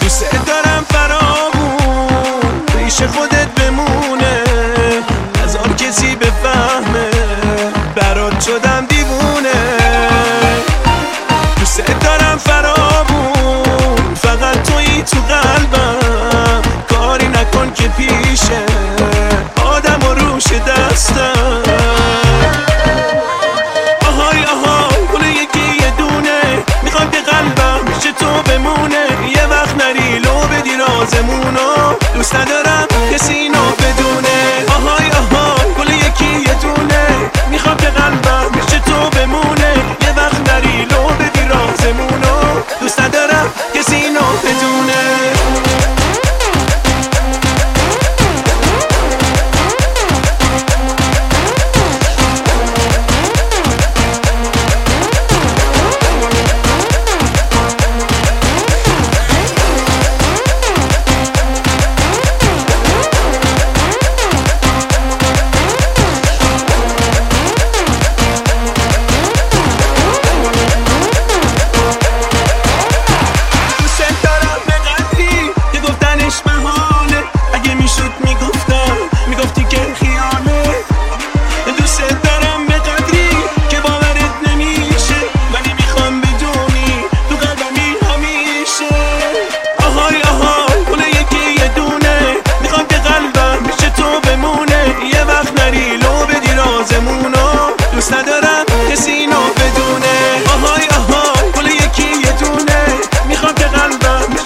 دوست دارم فرامون پیش خودت بمونه، هزار کسی بفهمه برات شدم دیوونه. دوست دارم فرامون، فقط تویی تو قلبم، کاری نکن که پیشه آدم و روش دستم. آهای آهای گل یکی یه دونه، میخوام که قلبم پیش تو بمونه، یه وقت نری لو بدی رازمونو، دوست ندارم کسی اینو بدونه. آهای آهای گل یکی یه دونه، میخوام که قلبم پیش تو بمونه، یه وقت نری لو بدی رازمونو، دوست ندارم کسی اینو بدونه. دوست ندارم کسی اینو بدونه. آهای آهای گل یکی یه دونه، میخوام که قلبم